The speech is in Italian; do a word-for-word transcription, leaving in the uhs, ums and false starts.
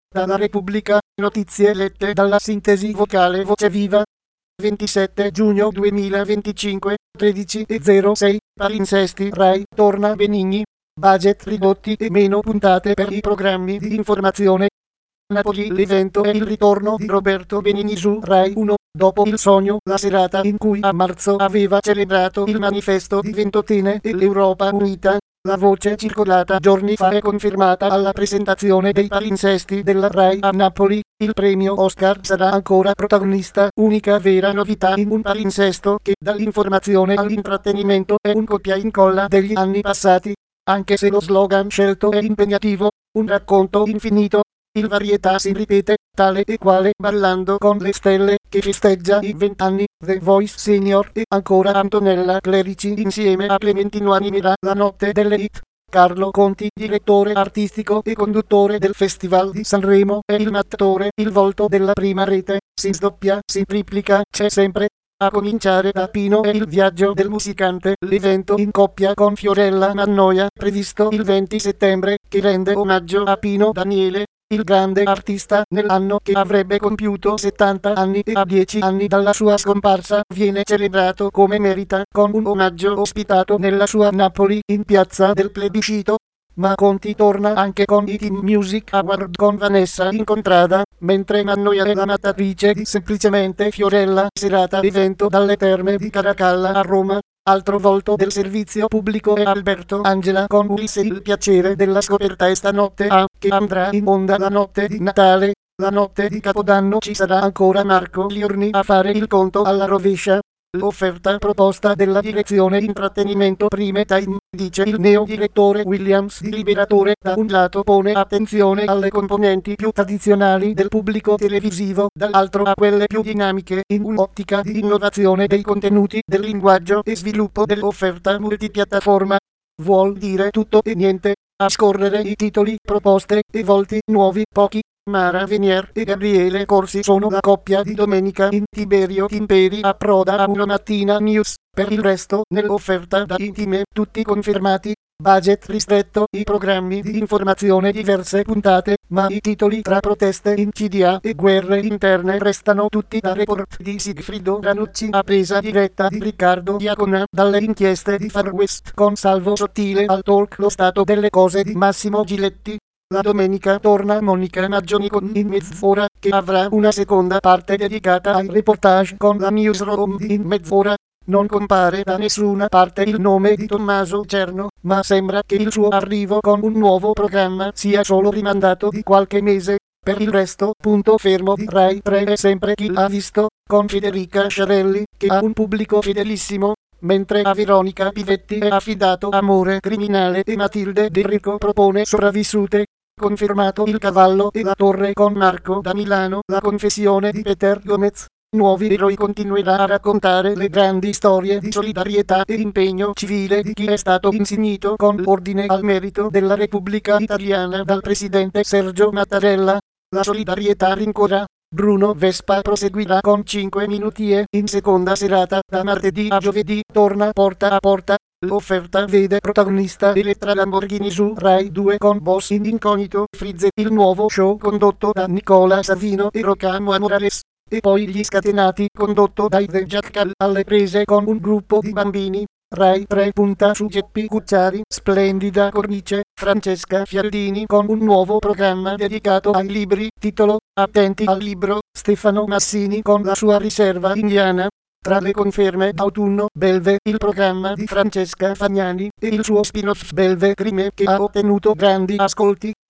Dalla Repubblica, notizie lette dalla sintesi vocale Voce Viva. ventisette giugno duemilaventicinque, tredici e zero sei, palinsesti Rai, torna Benigni. Budget ridotti e meno puntate per i programmi di informazione. Napoli, l'evento è il ritorno di Roberto Benigni su Rai uno, dopo Il Sogno, la serata in cui a marzo aveva celebrato il manifesto di Ventotene e l'Europa Unita. La voce circolata giorni fa è confermata alla presentazione dei palinsesti della Rai a Napoli. Il premio Oscar sarà ancora protagonista, unica vera novità in un palinsesto che dall'informazione all'intrattenimento è un copia e incolla degli anni passati. Anche se lo slogan scelto è impegnativo, un racconto infinito, il varietà si ripete, tale e quale Ballando con le stelle, che festeggia i vent'anni, The Voice Senior e ancora Antonella Clerici insieme a Clementino animerà la notte delle hit. Carlo Conti, direttore artistico e conduttore del Festival di Sanremo, è il mattore, il volto della prima rete, si sdoppia, si triplica, c'è sempre. A cominciare da Pino e il viaggio del musicante, l'evento in coppia con Fiorella Mannoia, previsto il venti settembre, che rende omaggio a Pino Daniele, il grande artista. Nell'anno che avrebbe compiuto settanta anni e a dieci anni dalla sua scomparsa, viene celebrato come merita, con un omaggio ospitato nella sua Napoli, in piazza del Plebiscito. Ma Conti torna anche con i Teen Music Award con Vanessa Incontrada, mentre Mannoia è l'amatrice di Semplicemente Fiorella, serata evento dalle Terme di Caracalla a Roma. Altro volto del servizio pubblico è Alberto Angela con Ulisse, il piacere della scoperta, e stanotte a, che andrà in onda la notte di Natale. La notte di Capodanno ci sarà ancora Marco Liorni a fare il conto alla rovescia. L'offerta proposta della direzione intrattenimento Prime Time, dice il neo direttore Williams di Liberatore, da un lato pone attenzione alle componenti più tradizionali del pubblico televisivo, dall'altro a quelle più dinamiche, in un'ottica di innovazione dei contenuti, del linguaggio e sviluppo dell'offerta multipiattaforma. Vuol dire tutto e niente. A scorrere i titoli, proposte e volti nuovi, pochi. Mara Venier e Gabriele Corsi sono la coppia di domenica in Tiberio Timperi approda a Una Mattina News. Per il resto, nell'offerta da intime, tutti confermati. Budget ristretto, i programmi di informazione diverse puntate, ma i titoli tra proteste in C D A e guerre interne restano tutti da report di Sigfrido Ranucci a presa diretta di Riccardo Diacona, dalle inchieste di Far West con Salvo Sottile al talk Lo Stato delle Cose di Massimo Giletti. La domenica torna Monica Maggioni con In Mezz'ora, che avrà una seconda parte dedicata ai reportage con la newsroom di In Mezz'ora. Non compare da nessuna parte il nome di Tommaso Cerno, ma sembra che il suo arrivo con un nuovo programma sia solo rimandato di qualche mese. Per il resto, punto fermo di Rai tre è sempre Chi l'ha visto, con Federica Sciarelli, che ha un pubblico fedelissimo, mentre a Veronica Pivetti è affidato Amore Criminale e Matilde De Rico propone Sopravvissute. Confermato Il Cavallo e la Torre con Marco da Milano, la confessione di Peter Gomez. Nuovi eroi continuerà a raccontare le grandi storie di solidarietà e impegno civile di chi è stato insignito con l'Ordine al Merito della Repubblica Italiana dal presidente Sergio Mattarella. La solidarietà rincuora. Bruno Vespa proseguirà con cinque minuti e, in seconda serata, da martedì a giovedì, torna Porta a Porta. L'offerta vede protagonista Elettra Lamborghini su Rai due con Boss in Incognito, Frizze, il nuovo show condotto da Nicola Savino e Rocamo Morales. E poi Gli Scatenati, condotto dai The Jackal, alle prese con un gruppo di bambini. Rai tre punta su Geppi Cucciari, splendida cornice, Francesca Fialdini con un nuovo programma dedicato ai libri, titolo Attenti al libro, Stefano Massini con la sua riserva indiana. Tra le conferme d'autunno, Belve, il programma di Francesca Fagnani, e il suo spin-off Belve Crime, che ha ottenuto grandi ascolti.